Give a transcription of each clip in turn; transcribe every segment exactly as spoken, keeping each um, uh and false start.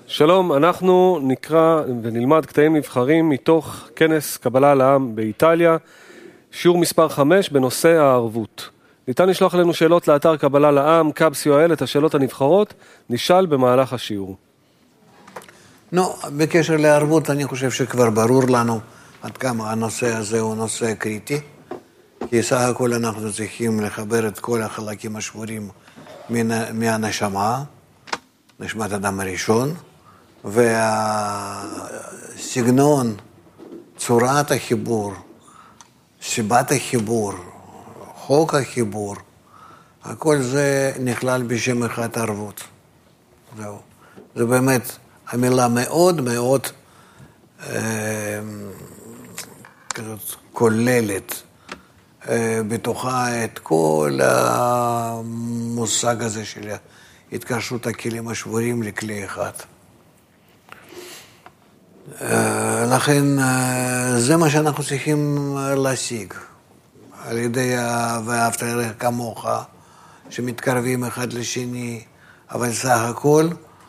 שלום, אנחנו נקרא ונלמד קטעים נבחרים מתוך כנס קבלה לעם באיטליה, שיעור מספר חמש בנושא הערבות. ניתן לשלוח לנו שאלות לאתר קבלה לעם, קאב סי או אל, את השאלות הנבחרות, נשאל במהלך השיעור. נו, בקשר לערבות אני חושב שכבר ברור לנו עד כמה הנושא הזה הוא נושא קריטי, כי סך הכל אנחנו צריכים לחבר את כל החלקים השבורים מהנשמה, נשמת אדם הראשון, והסגנון, צורת החיבור, סיבת החיבור, חוק החיבור, הכל זה נכלל בשם אחד ערבות. זהו. זה באמת המילה מאוד מאוד אה, כזאת כוללת אה, בתוכה את כל המושג הזה של התקשרות הכלים השבורים לכלי אחד. לכן זה מה שאנחנו צריכים להשיג על ידי ואהבת לרעך כמוך, שמתקרבים אחד לשני, אבל סך הכל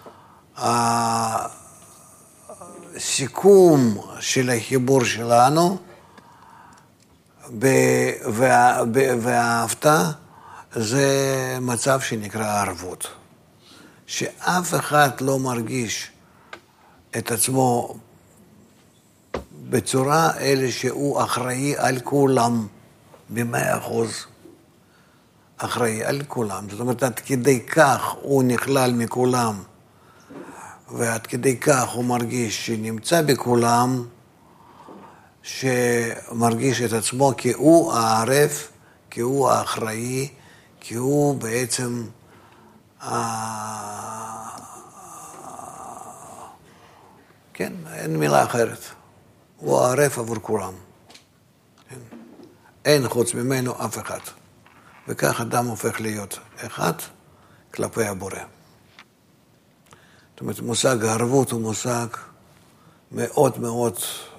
הסיכום של החיבור שלנו ואהבת זה מצב שנקרא ערבות, שאף אחד לא מרגיש את עצמו בצורה אלה שהוא אחראי על כולם, במאה אחוז אחראי על כולם. זאת אומרת, עד כדי כך הוא נכלל מכולם, ועד כדי כך הוא מרגיש שנמצא בכולם, שמרגיש את עצמו כי הוא הערף, כי הוא האחראי, כי הוא בעצם כן, אין מילה אחרת. הוא הערף עבור כולם. כן. אין חוץ ממנו אף אחד. וכך אדם הופך להיות אחד כלפי הבורא. זאת אומרת, מושג הערבות הוא מושג מאוד מאוד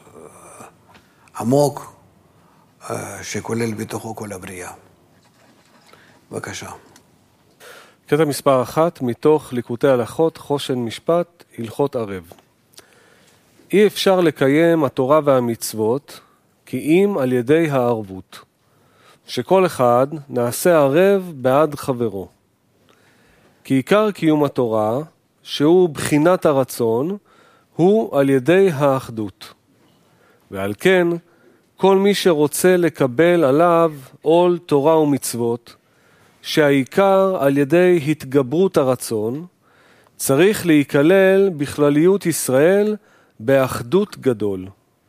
עמוק, שכולל בתוכו כל הבריאה. בבקשה. קטע מספר אחת, מתוך ליקוטי הלכות, חושן משפט, הלכות ערב. אי אפשר לקיים התורה והמצוות כי אם על ידי הערבות, שכל אחד נעשה ערב בעד חברו. כי עיקר קיום התורה, שהוא בחינת הרצון, הוא על ידי האחדות. ועל כן, כל מי שרוצה לקבל עליו עול תורה ומצוות, שהעיקר על ידי התגברות הרצון, צריך להיכלל בכלליות ישראל באחדות גדול.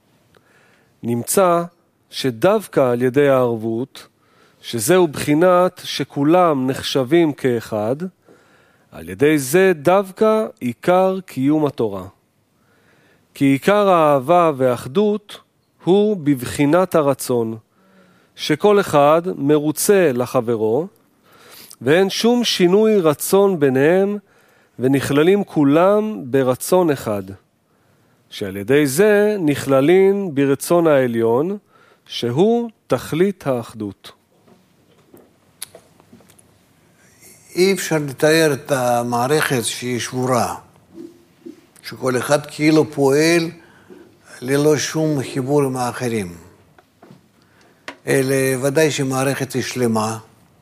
נמצא שדווקא על ידי הערבות, שזהו בחינת שכולם נחשבים כאחד, על ידי זה דווקא עיקר קיום התורה. כי עיקר האהבה והאחדות הוא בבחינת הרצון, שכל אחד מרוצה לחברו, ואין שום שינוי רצון ביניהם, ונכללים כולם ברצון אחד. שעל ידי זה נכללים ברצון העליון, שהוא תכלית האחדות. אי אפשר לתאר את המערכת שהיא שבורה, שכל אחד כאילו פועל ללא שום חיבור עם האחרים. אלה ודאי שמערכת היא שלמה,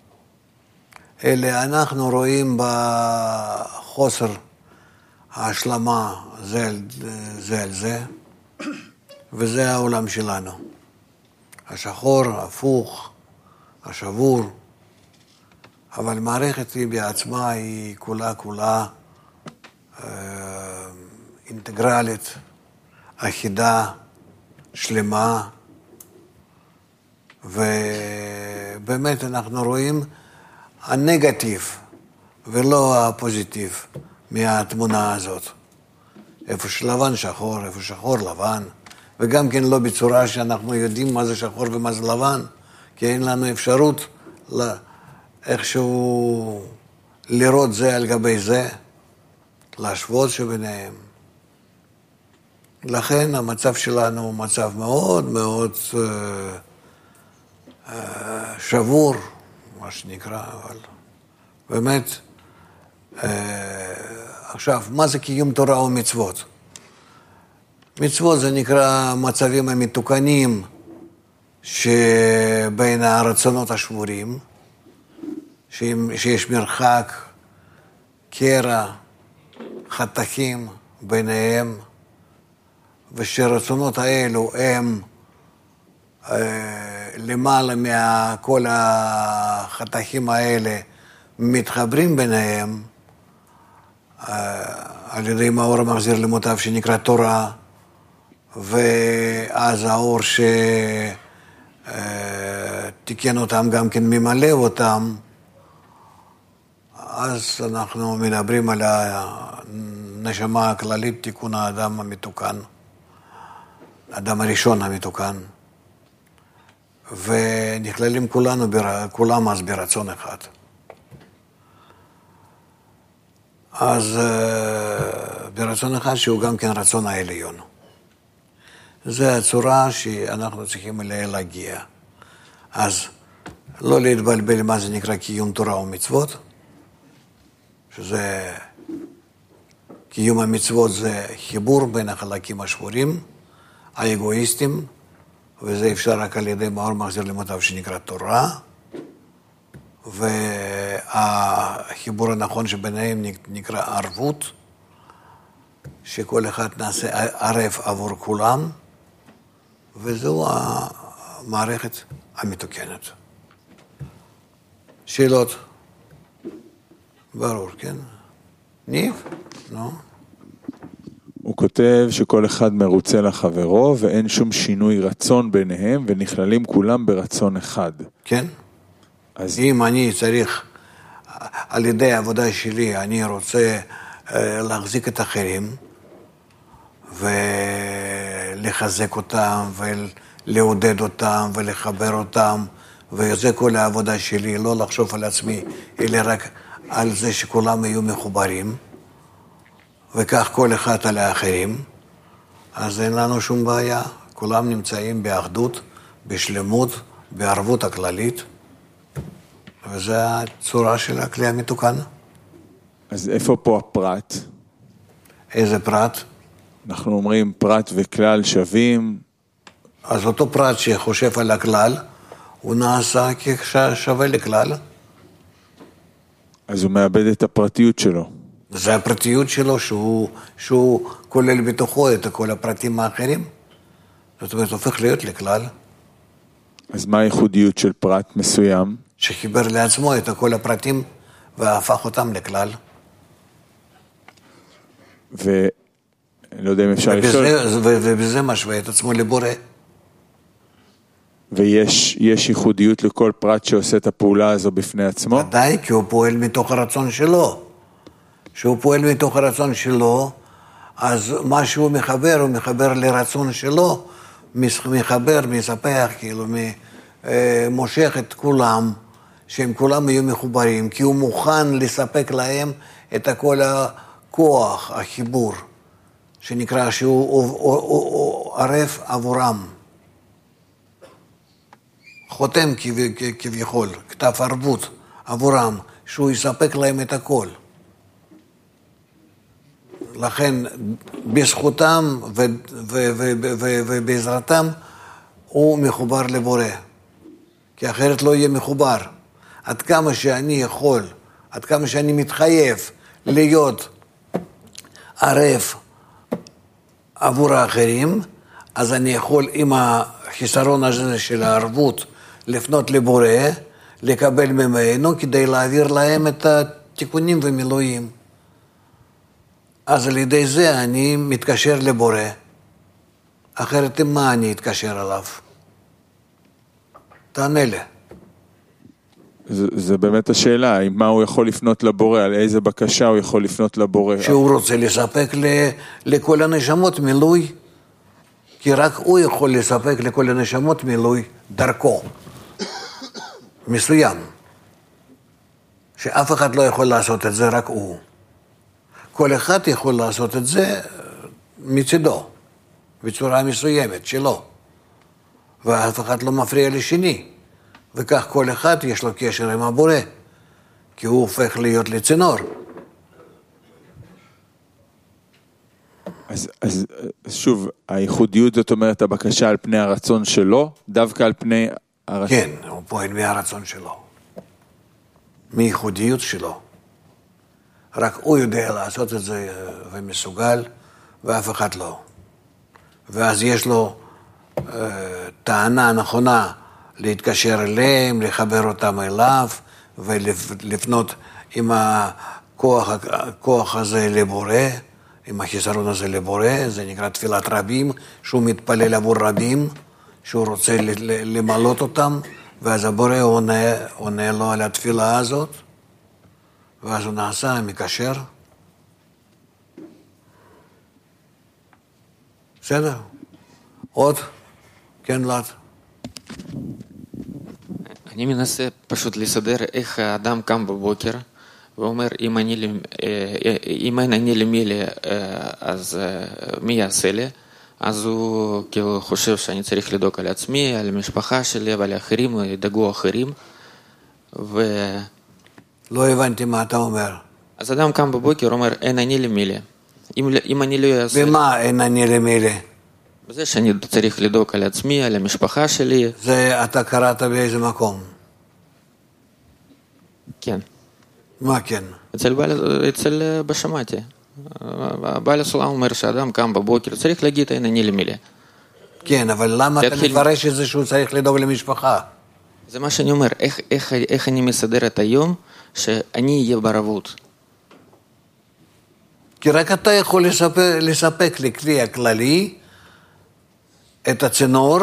אלה אנחנו רואים בחוסר ההשלמה זה על זה, על זה, וזה העולם שלנו. השחור, הפוך, השבור, אבל מערכת היא בעצמה, היא כולה כולה אה, אינטגרלית, אחידה, שלמה, ובאמת אנחנו רואים הנגטיב ולא הפוזיטיב מהתמונה הזאת. איפה שלבן שחור, איפה שחור לבן, וגם כן לא בצורה שאנחנו יודעים מה זה שחור ומה זה לבן, כי אין לנו אפשרות לה, איכשהו לראות זה על גבי זה, להשוות שביניהם. לכן המצב שלנו הוא מצב מאוד מאוד אה, אה, שבור, מה שנקרא, אבל באמת אה, עכשיו, מה זה קיום תורה ומצוות? מצוות זה נקרא מצבים המתוקנים שבין הרצונות השבורים, שיש מרחק, קרע, חתכים ביניהם, ושרצונות האלו הם אה, למעלה מכל החתכים האלה מתחברים ביניהם אה, על ידי מאור המחזיר למוטב שנקרא תורה, ואז האור שתיקן אותם גם כן ממלא אותם, אז אנחנו מדברים על הנשמה הכללית, תיקון האדם המתוקן, האדם הראשון המתוקן, ונכללים כולנו, כולם אז ברצון אחד. אז ברצון אחד שהוא גם כן רצון העליון. זו הצורה שאנחנו צריכים אליה להגיע. אז לא להתבלבל מה זה נקרא קיום תורה ומצוות, שזה, קיום המצוות זה חיבור בין החלקים השבורים, האגואיסטים, וזה אפשר רק על ידי מאור מחזיר למוטב שנקרא תורה, והחיבור הנכון שביניהם נקרא ערבות, שכל אחד נעשה ערב עבור כולם, וזו המערכת המתוקנת. שאלות? ברור, כן? ניב? נו? הוא כותב שכל אחד מרוצה לחברו, ואין שום שינוי רצון ביניהם, ונכללים כולם ברצון אחד. כן. אז אם אני צריך, על ידי העבודה שלי, אני רוצה להחזיק את האחרים, ולחזק אותם, ולעודד אותם, ולחבר אותם, וזה כל העבודה שלי, לא לחשוב על עצמי, אלא רק על זה שכולם יהיו מחוברים, וכך כל אחד על האחרים, אז אין לנו שום בעיה. כולם נמצאים באחדות, בשלמות, בערבות הכללית, וזו הצורה של הכלי המתוקן. אז איפה פה הפרט? איזה פרט? אנחנו אומרים פרט וכלל שווים. אז אותו פרט שחושב על הכלל, הוא נעשה כשווה לכלל. אז הוא מאבד את הפרטיות שלו. זה הפרטיות שלו שהוא, שהוא כולל בתוכו את כל הפרטים האחרים. זאת אומרת, הופך להיות לכלל. אז מה הייחודיות של פרט מסוים? שחיבר לעצמו את כל הפרטים והפך אותם לכלל. ולא יודע אם אפשר לשאול. ובזה משווה את עצמו לבורא. ויש יש ייחודיות לכל פרט שעושה את הפעולה הזו בפני עצמו? ודאי, כי הוא פועל מתוך הרצון שלו. שהוא פועל מתוך הרצון שלו, אז מה שהוא מחבר, הוא מחבר לרצון שלו, מחבר, מספח, כאילו, מושך את כולם, שהם כולם יהיו מחוברים, כי הוא מוכן לספק להם את כל הכוח, החיבור, שנקרא שהוא ערב עבורם. חותם כביכול, כתב ערבות עבורם, שהוא יספק להם את הכל. לכן, בזכותם ובעזרתם, הוא מחובר לבורא. כי אחרת לא יהיה מחובר. עד כמה שאני יכול, עד כמה שאני מתחייב להיות ערב עבור האחרים, אז אני יכול עם החיסרון הזה של הערבות לפנות לבורא, לקבל ממנו כדי להעביר להם את התיקונים ומילואים. אז על ידי זה אני מתקשר לבורא, אחרת עם מה אני אתקשר אליו? תענה לי. זה, זה באמת השאלה, עם מה הוא יכול לפנות לבורא, על איזה בקשה הוא יכול לפנות לבורא. שהוא רוצה לספק ל, לכל הנשמות מילוי, כי רק הוא יכול לספק לכל הנשמות מילוי דרכו, מסוים, שאף אחד לא יכול לעשות את זה, רק הוא. כל אחד יכול לעשות את זה מצדו, בצורה מסוימת שלו, ואף אחד לא מפריע לשני, וכך כל אחד יש לו קשר עם הבורא, כי הוא הופך להיות לצינור. אז, אז שוב, הייחודיות זאת אומרת הבקשה על פני הרצון שלו, דווקא על פני הרצון. כן, הוא פועל מהרצון שלו. מייחודיות שלו. רק הוא יודע לעשות את זה ומסוגל, ואף אחד לא. ואז יש לו אה, טענה נכונה להתקשר אליהם, לחבר אותם אליו, ולפנות עם הכוח, הכוח הזה לבורא, עם החיסרון הזה לבורא, זה נקרא תפילת רבים, שהוא מתפלל עבור רבים, שהוא רוצה למלות אותם, ואז הבורא עונה, עונה לו על התפילה הזאת, ואז הוא נעשה, מקשר. בסדר? עוד? כן, לת. אני מנסה פשוט לסדר איך האדם קם בבוקר, ואומר, אם אני, אם אין אני למי לי, אז מי יעשה לי? אז הוא כאילו חושב שאני צריך לדאוג על עצמי, על המשפחה שלי ועל האחרים, ידאגו אחרים. ו... לא הבנתי מה אתה אומר. אז אדם קם בבוקר, אומר, אין אני למי לי. אם, אם אני לא אעשה... ומה אין אני למי לי? בזה שאני צריך לדאוג על עצמי, על המשפחה שלי. זה אתה קראת באיזה מקום? כן. מה כן? אצל, בעל, אצל בשמעתי. בעל הסולם אומר שאדם קם בבוקר, צריך להגיד אין אני למי לי. כן, אבל למה אתה מפרש את זה שהוא צריך לדאוג למשפחה? זה מה שאני אומר, איך, איך, איך אני מסדר את היום שאני אהיה בערבות. כי רק אתה יכול לספק, לספק לכלי הכללי את הצינור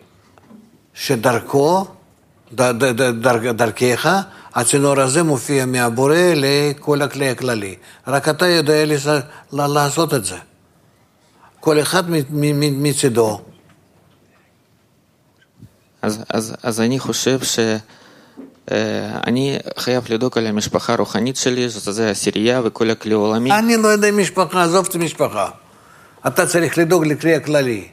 שדרכו, דר, דר, דר, דרכך, הצינור הזה מופיע מהבורא לכל הכלי הכללי. רק אתה יודע לס... לעשות את זה. כל אחד מצידו. אז, אז, אז אני חושב שאני חייב לדאוג על המשפחה הרוחנית שלי, שזה הסירייה וכל הכלי העולמי. אני לא יודע משפחה, עזוב את המשפחה. אתה צריך לדאוג לכלי הכללי.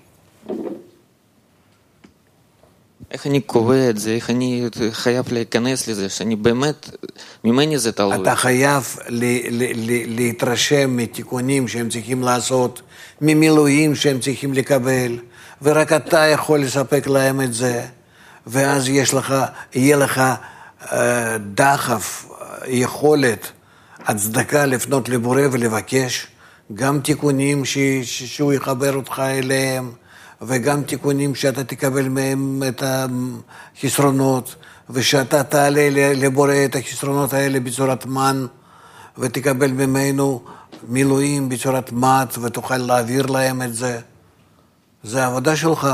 איך אני קובע את זה, איך אני חייב להיכנס לזה, שאני באמת, ממני זה תלוי. אתה חייב ל- ל- ל- להתרשם מתיקונים שהם צריכים לעשות, ממילואים שהם צריכים לקבל, ורק אתה יכול לספק להם את זה, ואז יש לך, יהיה לך אה, דחף, יכולת, הצדקה לפנות לבורא ולבקש, גם תיקונים ש- ש- שהוא יחבר אותך אליהם, וגם תיקונים שאתה תקבל מהם את החסרונות, ושאתה תעלה לבורא את החסרונות האלה בצורת מן, ותקבל ממנו מילואים בצורת מת, ותוכל להעביר להם את זה. זה העבודה שלך.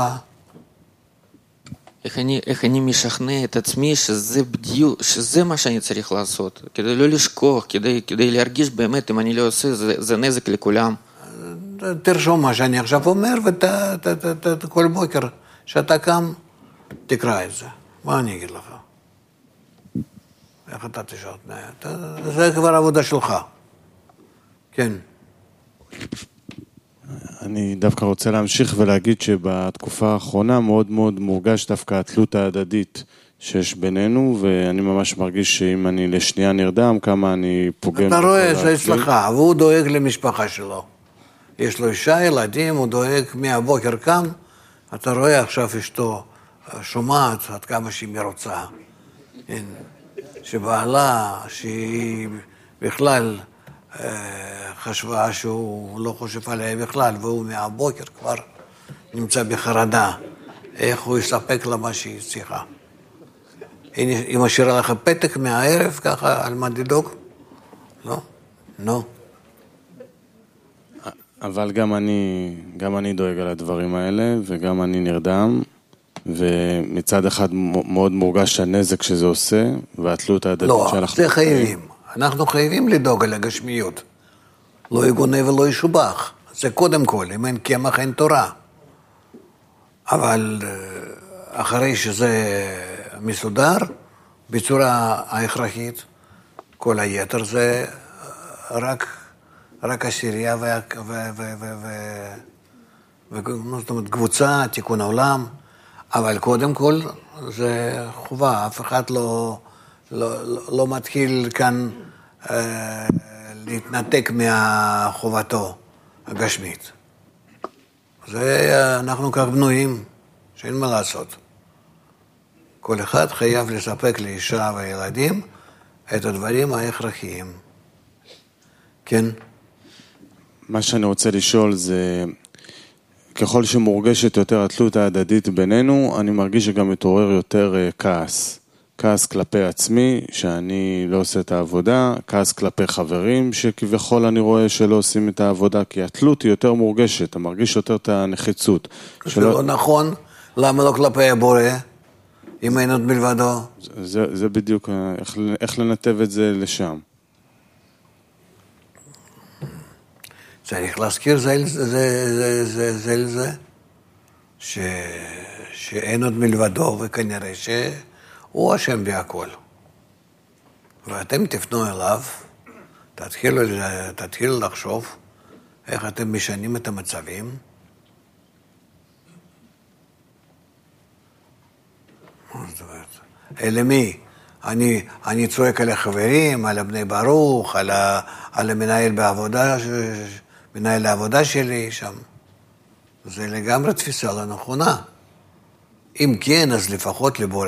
איך אני, איך אני משכנע את עצמי שזה בדיוק, שזה מה שאני צריך לעשות, כדי לא לשכוח, כדי, כדי להרגיש באמת, אם אני לא עושה, זה, זה נזק לכולם. תרשום מה שאני עכשיו אומר, וכל בוקר שאתה קם, תקרא את זה. מה אני אגיד לך? איך אתה תשאר? זה כבר עבודה שלך. כן. אני דווקא רוצה להמשיך ולהגיד שבתקופה האחרונה מאוד מאוד מורגש דווקא התלות ההדדית שיש בינינו, ואני ממש מרגיש שאם אני לשנייה נרדם, כמה אני פוגם. אתה רואה, זה אצלך, והוא דואג למשפחה שלו. יש לו אישה, ילדים, הוא דואג מהבוקר קם, אתה רואה עכשיו אשתו שומעת עד כמה שהיא מרוצה. שבעלה, שהיא בכלל חשבה שהוא לא חושב עליה בכלל, והוא מהבוקר כבר נמצא בחרדה. איך הוא יספק לה מה שהיא צריכה. היא משאירה לך פתק מהערב, ככה, על מה לדאוג? לא? לא. אבל גם אני, גם אני דואג על הדברים האלה, וגם אני נרדם, ומצד אחד מאוד מורגש הנזק שזה עושה, והתלות ההדדית לא, שאנחנו... זה חייבים. אנחנו חייבים לדאוג על הגשמיות. לא יגונה ולא ישובח. זה קודם כל, אם אין קמח אין תורה. אבל אחרי שזה מסודר, בצורה ההכרחית, כל היתר זה רק... רק הסירייה ו... ו... ו... ו... ו... ו... זאת אומרת, קבוצה, תיקון העולם, אבל קודם כל זה חובה, אף אחד לא, לא, לא, לא מתחיל כאן אה, להתנתק מהחובתו. הגשמית. זה אנחנו כך בנויים, שאין מה לעשות. כל אחד חייב לספק לאישה וילדים את הדברים ההכרחיים. כן? מה שאני רוצה לשאול זה, ככל שמורגשת יותר התלות ההדדית בינינו, אני מרגיש שגם מתעורר יותר כעס. כעס כלפי עצמי, שאני לא עושה את העבודה, כעס כלפי חברים, שכביכול אני רואה שלא עושים את העבודה, כי התלות היא יותר מורגשת, אתה מרגיש יותר את הנחיצות. זה שלא... לא נכון, למה לא כלפי הבורא, אם אין עוד מלבדו? זה, זה בדיוק, איך, איך לנתב את זה לשם. צריך להזכיר זה זה, זה, זה, זה, זה, ש... שאין עוד מלבדו, וכנראה שהוא אשם בהכל. ואתם תפנו אליו, תתחילו, תתחילו לחשוב איך אתם משנים את המצבים. אלה מי? אני, אני צועק על החברים, על הבני ברוך, על, ה, על המנהל בעבודה, מנהל העבודה שלי שם. זה לגמרי תפיסה לא נכונה. אם כן, אז לפחות לבורא.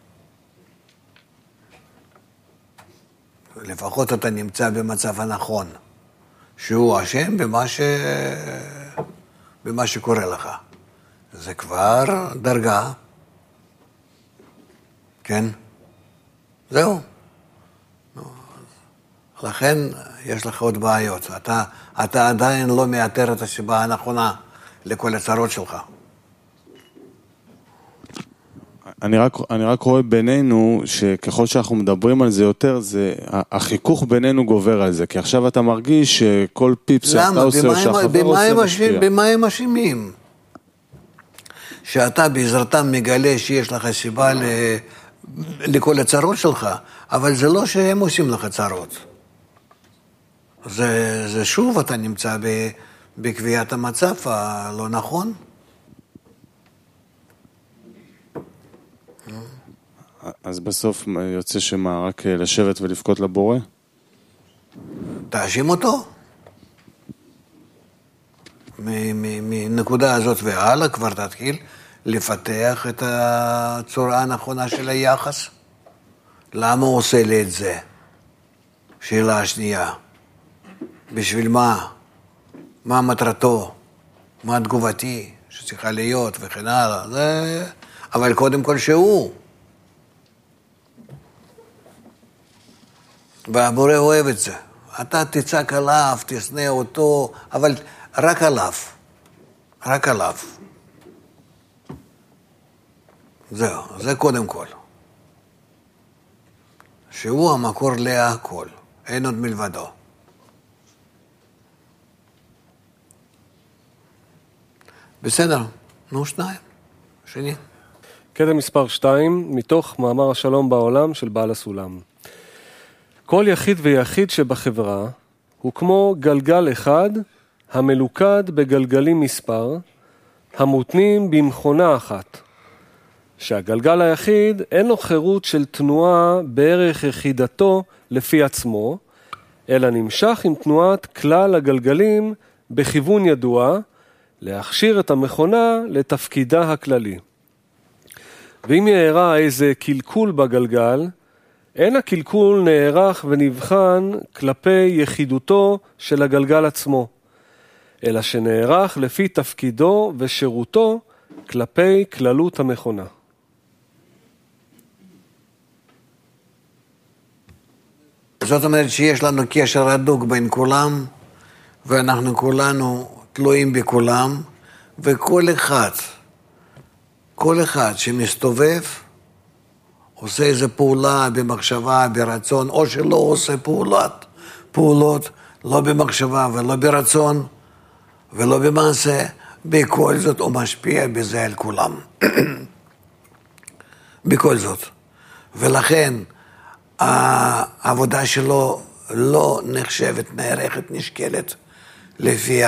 לפחות אתה נמצא במצב הנכון, שהוא אשם במה, ש... במה שקורה לך. זה כבר דרגה. כן? זהו. לכן יש לך עוד בעיות. אתה, אתה עדיין לא מאתר את הסיבה הנכונה לכל הצרות שלך. אני רק, אני רק רואה בינינו שככל שאנחנו מדברים על זה יותר, זה, החיכוך בינינו גובר על זה, כי עכשיו אתה מרגיש שכל פיפ שאתה עושה, או שהחבר עושה משפיע. במה הם אשמים? שאתה בעזרתם מגלה שיש לך סיבה ל... לכל הצרות שלך, אבל זה לא שהם עושים לך צרות. זה, זה שוב אתה נמצא ב, בקביעת המצב הלא נכון. אז בסוף יוצא שמה, רק לשבת ולבכות לבורא? תאשים אותו. מנקודה הזאת והלאה כבר תתחיל לפתח את הצורה הנכונה של היחס. למה הוא עושה לי את זה? שאלה השנייה. בשביל מה? מה מטרתו? מה תגובתי שצריכה להיות וכן הלאה? זה... אבל קודם כל שהוא. והבורא אוהב את זה. אתה תצעק עליו, תשנא אותו, אבל רק עליו. רק עליו. זהו, זה קודם כל. שהוא המקור להכל, אין עוד מלבדו. בסדר, נו שניים, שני. קטע מספר שתיים, מתוך מאמר השלום בעולם של בעל הסולם. כל יחיד ויחיד שבחברה הוא כמו גלגל אחד המלוכד בגלגלים מספר, המותנים במכונה אחת. שהגלגל היחיד אין לו חירות של תנועה בערך יחידתו לפי עצמו, אלא נמשך עם תנועת כלל הגלגלים בכיוון ידוע, להכשיר את המכונה לתפקידה הכללי. ואם יארע איזה קלקול בגלגל, אין הקלקול נערך ונבחן כלפי יחידותו של הגלגל עצמו, אלא שנערך לפי תפקידו ושירותו כלפי כללות המכונה. זאת אומרת שיש לנו קשר הדוק בין כולם, ואנחנו כולנו תלויים בכולם, וכל אחד, כל אחד שמסתובב, עושה איזו פעולה במחשבה, ברצון, או שלא עושה פעולות, פעולות לא במחשבה ולא ברצון, ולא במעשה, בכל זאת הוא משפיע בזה על כולם. בכל זאת. ולכן, העבודה שלו לא נחשבת, נערכת, נשקלת לפי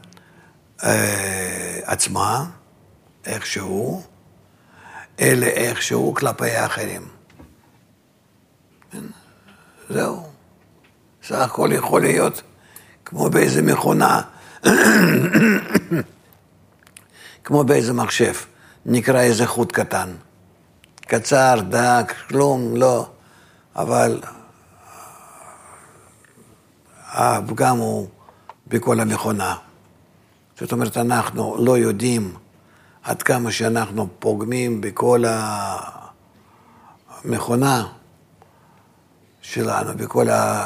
עצמה, איכשהו, אלא איכשהו כלפי האחרים. זהו. סך הכל יכול להיות כמו באיזה מכונה, כמו באיזה מחשב, נקרא איזה חוט קטן. קצר, דק, כלום, לא. אבל הפגם הוא בכל המכונה. זאת אומרת, אנחנו לא יודעים עד כמה שאנחנו פוגמים בכל המכונה שלנו, בכל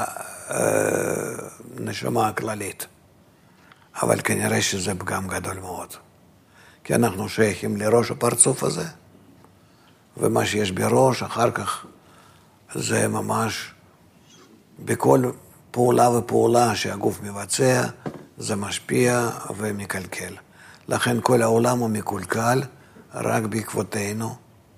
הנשמה הכללית. אבל כנראה שזה פגם גדול מאוד. כי אנחנו שייכים לראש הפרצוף הזה, ומה שיש בראש אחר כך זה ממש בכל פעולה ופעולה שהגוף מבצע, זה משפיע ומקלקל. לכן כל העולם הוא מקולקל רק בעקבותינו,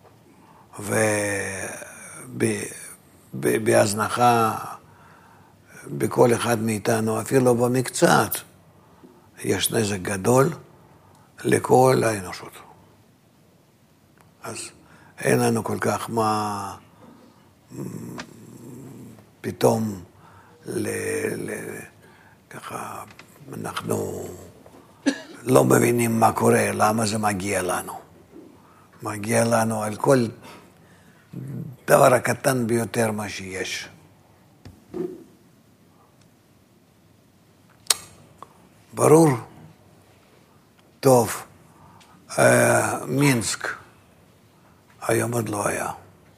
ובהזנחה בכל אחד מאיתנו, אפילו במקצת, יש נזק גדול לכל האנושות. אז אין לנו כל כך מה פתאום ל, ל, ככה אנחנו לא מבינים מה קורה, למה זה מגיע לנו. מגיע לנו על כל דבר הקטן ביותר מה שיש. ברור? טוב. מינסק. היום עוד לא היה.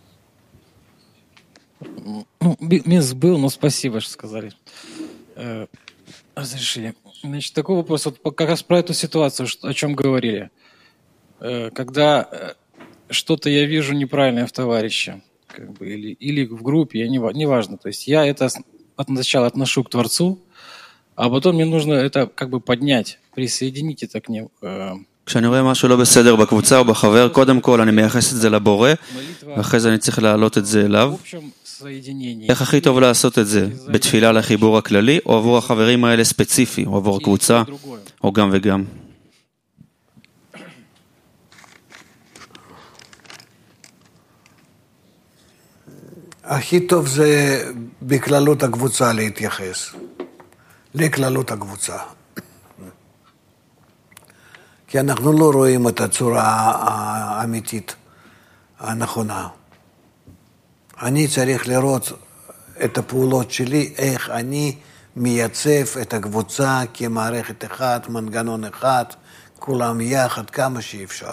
Ну, Минск был, но спасибо, что сказали. Э, разрешили. Значит, такой вопрос. Вот как раз про эту ситуацию, о чем говорили. Э, когда э, что-то я вижу неправильное в товарище, как бы, или, или в группе, я не, неважно. То есть я это от сначала отношу к Творцу, а потом мне нужно это как бы поднять, присоединить это к нему. Э, כשאני רואה משהו לא בסדר בקבוצה או בחבר, קודם כל אני מייחס את זה לבורא, ואחרי זה אני צריך להעלות את זה אליו. איך הכי טוב לעשות את זה? בתפילה לחיבור הכללי, או עבור החברים האלה ספציפי, או עבור הקבוצה, או גם וגם? הכי טוב זה בכללות הקבוצה להתייחס, לכללות הקבוצה. כי אנחנו לא רואים את הצורה האמיתית, הנכונה. אני צריך לראות את הפעולות שלי, איך אני מייצב את הקבוצה כמערכת אחת, מנגנון אחד, כולם יחד כמה שאפשר.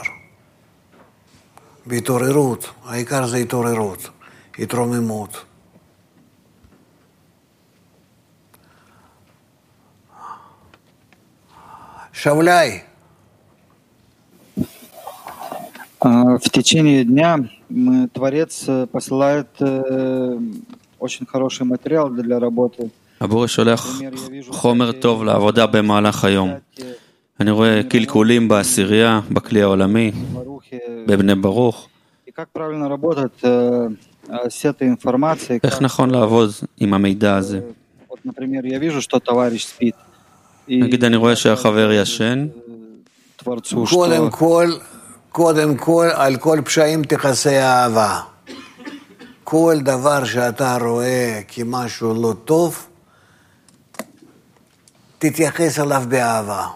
בהתעוררות, העיקר זה התעוררות, התרוממות. שאולי, В течение дня Творец посылает очень хороший материал для работы. הבורא שולח חומר טוב לעבודה במהלך היום. אני רואה קלקולים בעשירייה, בכלי העולמי, בבני ברוך. איך נכון לעבוד עם המידע הזה? נגיד אני רואה שהחבר ישן. קודם כל, קודם כל, על כל פשעים תכסה אהבה. כל דבר שאתה רואה כמשהו לא טוב, תתייחס אליו באהבה.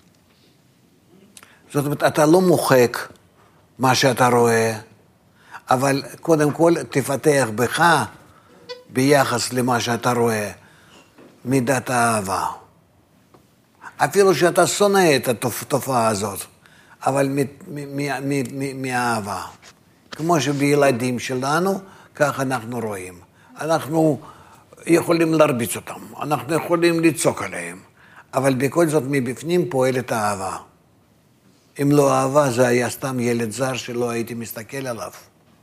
זאת אומרת, אתה לא מוחק מה שאתה רואה, אבל קודם כל תפתח בך, ביחס למה שאתה רואה, מידת האהבה. אפילו שאתה שונא את התופעה הזאת, אבל מאהבה. כמו שבילדים שלנו, כך אנחנו רואים. אנחנו יכולים להרביץ אותם, אנחנו יכולים לצעוק עליהם, אבל בכל זאת מבפנים פועלת האהבה. אם לא אהבה, זה היה סתם ילד זר שלא הייתי מסתכל עליו.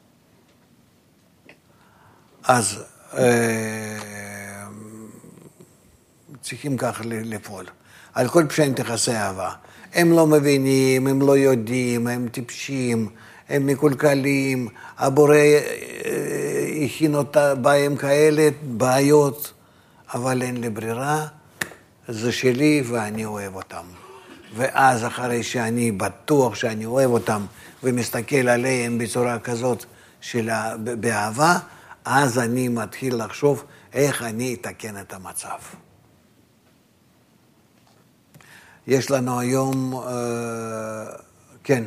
אז אה, צריכים כך לפעול. על כל פשעים תכסה אהבה. הם לא מבינים, הם לא יודעים, הם טיפשים, הם מקולקלים, הבורא הכין בהם כאלה בעיות, אבל אין לי ברירה, זה שלי ואני אוהב אותם. ואז אחרי שאני בטוח שאני אוהב אותם ומסתכל עליהם בצורה כזאת של באהבה, אז אני מתחיל לחשוב איך אני אתקן את המצב. יש לנו היום, אה, כן.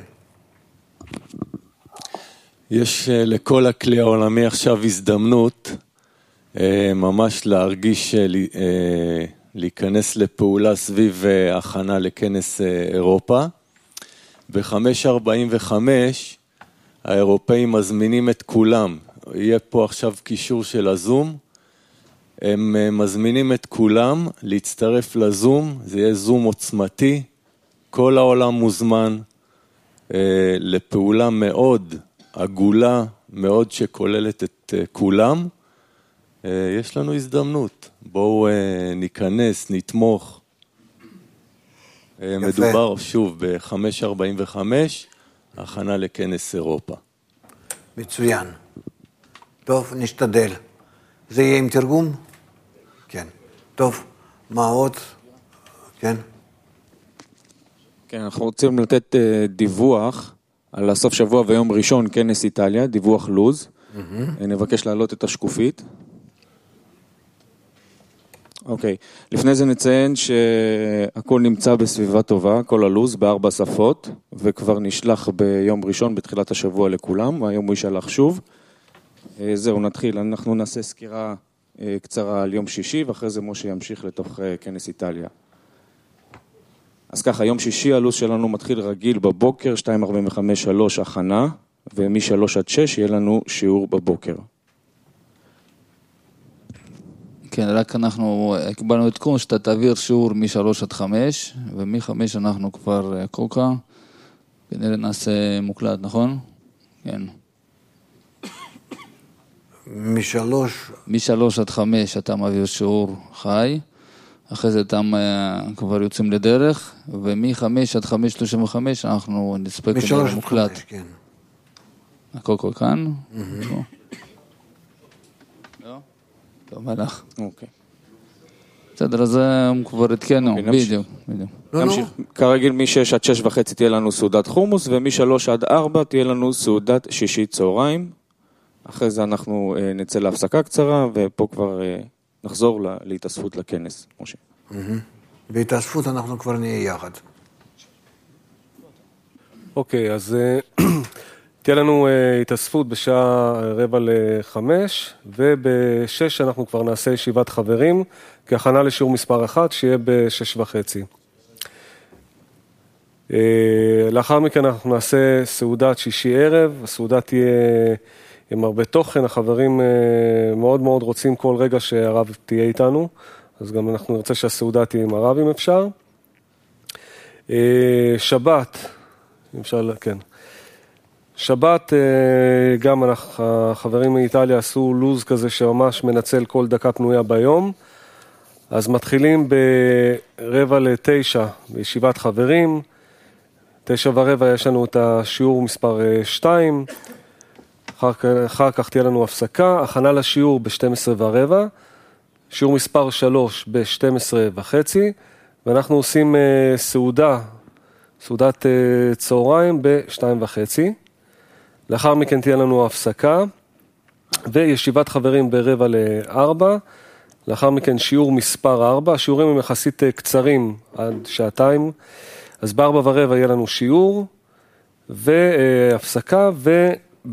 יש לכל הכלי העולמי עכשיו הזדמנות ממש להרגיש, להיכנס לפעולה סביב הכנה לכנס אירופה. ב-חמש ארבעים וחמש האירופאים מזמינים את כולם, יהיה פה עכשיו קישור של הזום, הם מזמינים את כולם להצטרף לזום, זה יהיה זום עוצמתי, כל העולם מוזמן לפעולה מאוד עגולה, מאוד שכוללת את כולם. יש לנו הזדמנות, בואו ניכנס, נתמוך. יפה. מדובר שוב ב-חמש ארבעים וחמש, הכנה לכנס אירופה. מצוין. טוב, נשתדל. זה יהיה עם תרגום? כן. טוב, מה עוד? כן. כן, אנחנו רוצים לתת דיווח על הסוף שבוע ויום ראשון כנס איטליה, דיווח לוז. Mm-hmm. נבקש להעלות את השקופית. אוקיי, לפני זה נציין שהכל נמצא בסביבה טובה, כל הלוז בארבע שפות, וכבר נשלח ביום ראשון בתחילת השבוע לכולם, היום הוא ישלח שוב. זהו, נתחיל, אנחנו נעשה סקירה קצרה על יום שישי, ואחרי זה משה ימשיך לתוך כנס איטליה. אז ככה, יום שישי הלוז שלנו מתחיל רגיל בבוקר, שתיים ארבעים וחמש שלוש הכנה, ומ-שלוש עד שש יהיה לנו שיעור בבוקר. כן, רק אנחנו קיבלנו עדכון שאתה תעביר שיעור מ-שלוש עד חמש, ומ-חמש אנחנו כבר קוקה, כנראה נעשה מוקלט, נכון? כן. משלוש... משלוש עד חמש אתה מעביר שיעור חי, אחרי זה אתם כבר יוצאים לדרך, ומ-חמש עד חמש שלושים וחמש אנחנו נספק כנראה מוקלט. חמש, כן. הקוקו כאן? לא? לא? טוב, הלך. אוקיי. בסדר, אז הם כבר התקנו, בדיוק. נמשיך. כרגיל, מ-שש עד שש וחצי תהיה לנו סעודת חומוס, ומ-שלוש עד ארבע תהיה לנו סעודת שישי צהריים. אחרי זה אנחנו נצא להפסקה קצרה, ופה כבר נחזור להתאספות לכנס, משה. בהתאספות אנחנו כבר נהיה יחד. אוקיי, אז תהיה לנו התאספות בשעה רבע לחמש, ובשש אנחנו כבר נעשה ישיבת חברים, כהכנה לשיעור מספר אחת, שיהיה בשש וחצי. לאחר מכן אנחנו נעשה סעודת שישי ערב, הסעודה תהיה עם הרבה תוכן, החברים מאוד מאוד רוצים כל רגע שהרב תהיה איתנו, אז גם אנחנו נרצה שהסעודה תהיה עם הרב אם אפשר. שבת, אם אפשר, כן. שבת, גם החברים מאיטליה עשו לוז כזה שממש מנצל כל דקה פנויה ביום, אז מתחילים ברבע לתשע בישיבת חברים, תשע ורבע יש לנו את השיעור מספר שתיים, אחר, אחר כך תהיה לנו הפסקה, הכנה לשיעור ב-שתים עשרה ורבע, שיעור מספר שלוש ב-שתים עשרה וחצי, ואנחנו עושים uh, סעודה, סעודת uh, צהריים ב-שתיים וחצי. לאחר מכן תהיה לנו הפסקה, וישיבת חברים ברבע לארבע, לאחר מכן שיעור מספר ארבע, השיעורים הם יחסית uh, קצרים עד שעתיים, אז בארבע ורבע יהיה לנו שיעור, והפסקה, ו...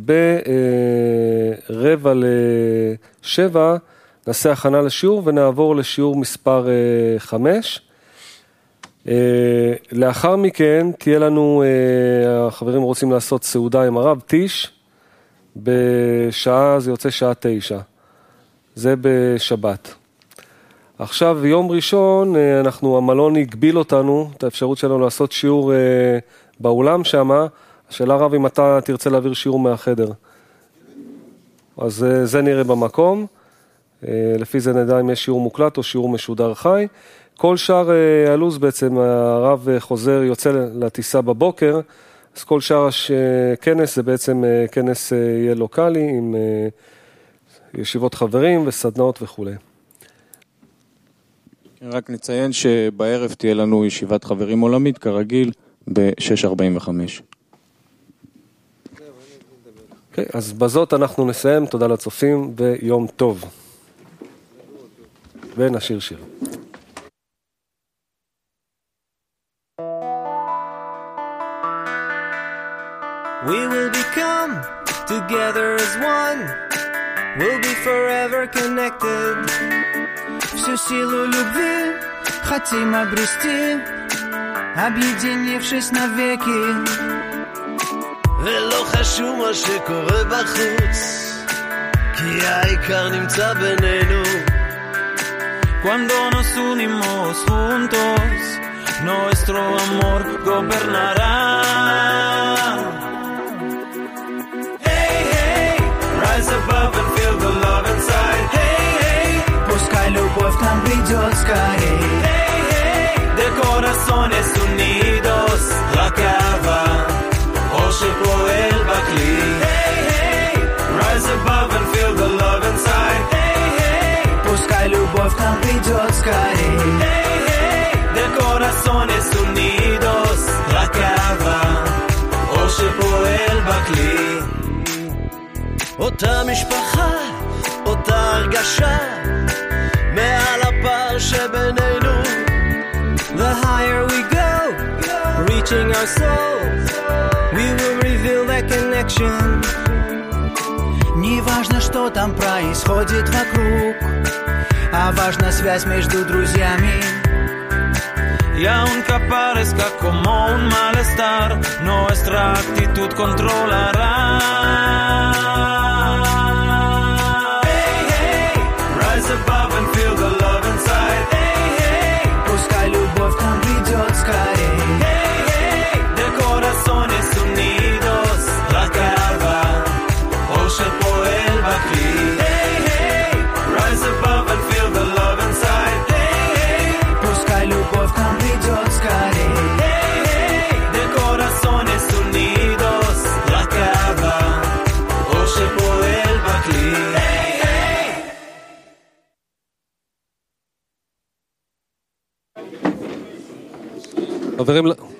ברבע לשבע נעשה הכנה לשיעור ונעבור לשיעור מספר חמש. לאחר מכן תהיה לנו, החברים רוצים לעשות סעודה עם הרב טיש, בשעה, זה יוצא שעה תשע, זה בשבת. עכשיו יום ראשון, אנחנו, המלון הגביל אותנו, את האפשרות שלנו לעשות שיעור באולם שמה, השאלה רב אם אתה תרצה להעביר שיעור מהחדר. אז זה נראה במקום, לפי זה נדע אם יש שיעור מוקלט או שיעור משודר חי. כל שאר הלוז בעצם הרב חוזר, יוצא לטיסה בבוקר, אז כל שאר הכנס זה בעצם כנס יהיה לוקלי עם ישיבות חברים וסדנאות וכו'. רק נציין שבערב תהיה לנו ישיבת חברים עולמית כרגיל ב-שש ארבעים וחמש. Okay, אז בזאת אנחנו נסיים, תודה לצופים ויום טוב. ונשיר שיר. We will become together as one. We'll be forever connected. Всю силу любви хотим обрести, объединившись навеки. ולא חשוב מה שקורה בחוץ, כי העיקר נמצא בינינו. Cuando nos unimos juntos, nuestro amor gobernará. Hey, hey, rise above and feel the love inside. Hey, hey, пускай любовь к нам придет скорей. Hey, hey, de corazones unidos, la cava, או שפועל בכלי. Hey, hey, rise above and feel the love inside. Hey, hey, пускай любовь к нам придет скорей. Hey, hey, de corazones unidos, la cava, או שפועל בכלי. אותה משפחה, אותה הרגשה, מעל הפער שבינינו. The higher we go, reaching our soul, we will reveal that connection. Не важно, что там происходит вокруг, а важна связь между друзьями. Y aunque parezca como un malestar, nuestra actitud controlará. Hey, hey, rise above and feel the love inside. Hey, hey, пускай любовь к нам придет скорей. Hey, hey, de corazones unidos, la cava, או שפועל בכלי. Hey, hey, rise above and feel the love inside. Hey, hey, пускай любовь к нам придет скорей. Hey, hey, de corazones unidos, la cava, או שפועל בכלי. Hey, hey. חברים,